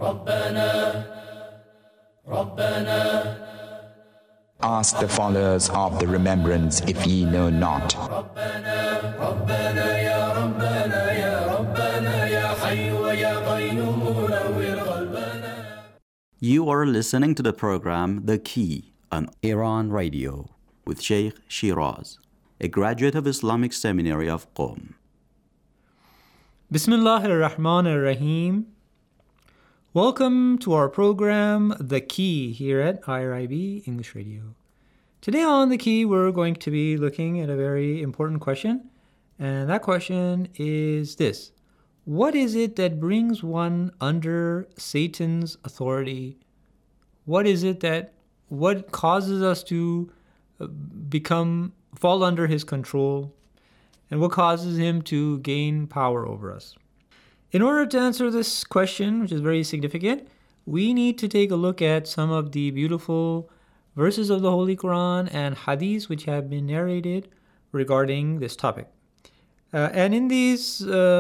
Ask the followers of the remembrance if ye know not. You are listening to the program The Key on Iran Radio with Sheikh Shiraz, a graduate of Islamic Seminary of Qom. Bismillah ar-Rahman ar-Rahim. Welcome to our program, The Key, here at IRIB English Radio. Today on The Key, we're going to be looking at a very important question, and that question is this. What is it that brings one under Satan's authority? What causes us to fall under his control? And what causes him to gain power over us? In order to answer this question, which is very significant, we need to take a look at some of the beautiful verses of the Holy Quran and hadiths which have been narrated regarding this topic. And in these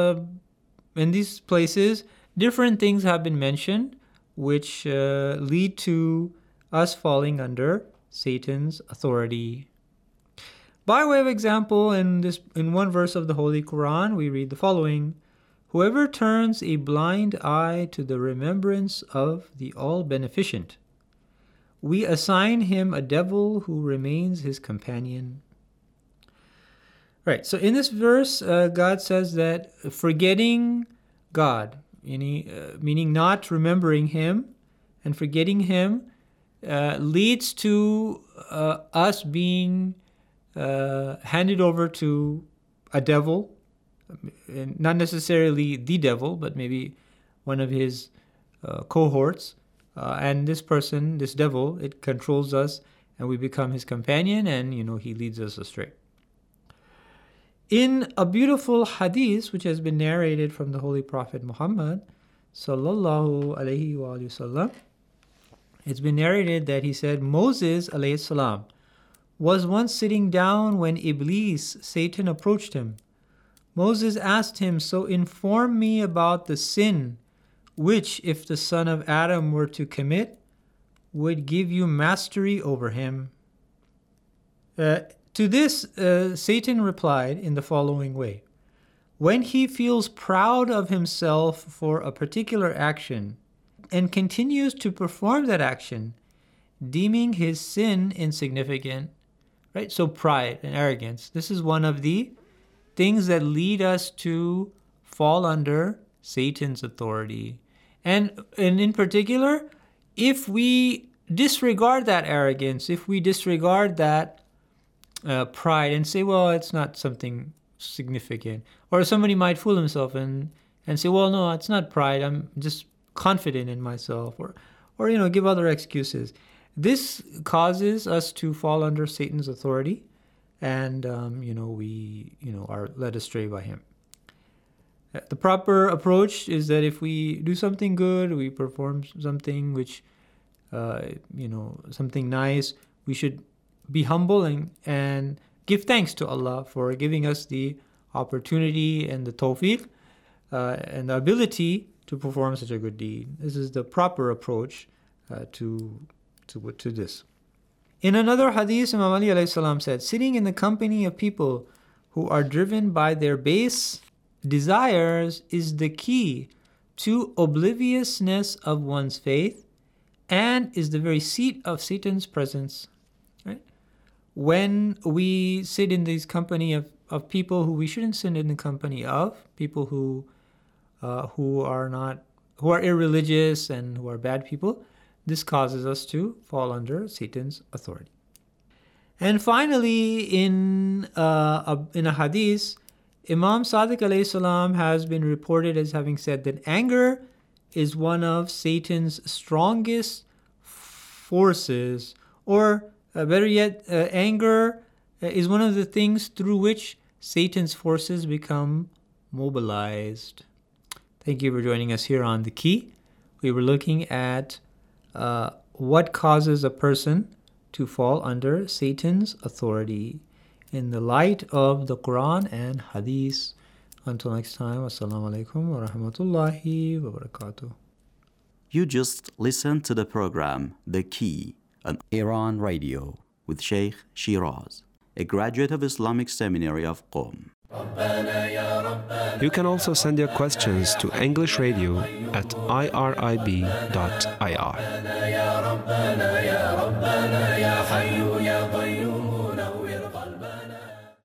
places, different things have been mentioned which lead to us falling under Satan's authority. By way of example, in one verse of the Holy Quran, we read the following: Whoever turns a blind eye to the remembrance of the All-Beneficent, we assign him a devil who remains his companion. Right, so in this verse, God says that forgetting God, meaning not remembering Him and forgetting Him, leads to us being handed over to a devil, not necessarily the devil, but maybe one of his cohorts. And this person, this devil, it controls us, and we become his companion, and he leads us astray. In a beautiful hadith which has been narrated from the Holy Prophet Muhammad sallallahu alaihi wasallam, it's been narrated that he said, Moses alayhi salam was once sitting down when Iblis, Satan, approached him. Moses asked him, so inform me about the sin which, if the son of Adam were to commit, would give you mastery over him. To this, Satan replied in the following way. When he feels proud of himself for a particular action and continues to perform that action, deeming his sin insignificant, right? So pride and arrogance, this is one of the things that lead us to fall under Satan's authority. And in particular, if we disregard that arrogance, if we disregard that pride and say, well, it's not something significant, or somebody might fool himself and say, well, no, it's not pride, I'm just confident in myself, or give other excuses. This causes us to fall under Satan's authority, and we are led astray by him. The proper approach is that if we do something good, we perform something which, something nice, we should be humble and give thanks to Allah for giving us the opportunity and the tawfiq and the ability to perform such a good deed. This is the proper approach to this. In another hadith, Imam Ali alayhi salam said, sitting in the company of people who are driven by their base desires is the key to obliviousness of one's faith and is the very seat of Satan's presence. Right? When we sit in this company of people who we shouldn't sit in the company of, people who are irreligious and who are bad people, this causes us to fall under Satan's authority. And finally, in a hadith, Imam Sadiq alayhi salam has been reported as having said that anger is one of Satan's strongest forces, or better yet, anger is one of the things through which Satan's forces become mobilized. Thank you for joining us here on The Key. We were looking at what causes a person to fall under Satan's authority in the light of the Quran and Hadith. Until next time, Assalamu alaikum wa rahmatullahi wa barakatuh. You just listened to the program The Key on Iran Radio with Sheikh Shiraz, a graduate of Islamic Seminary of Qom. You can also send your questions to English Radio at irib.ir.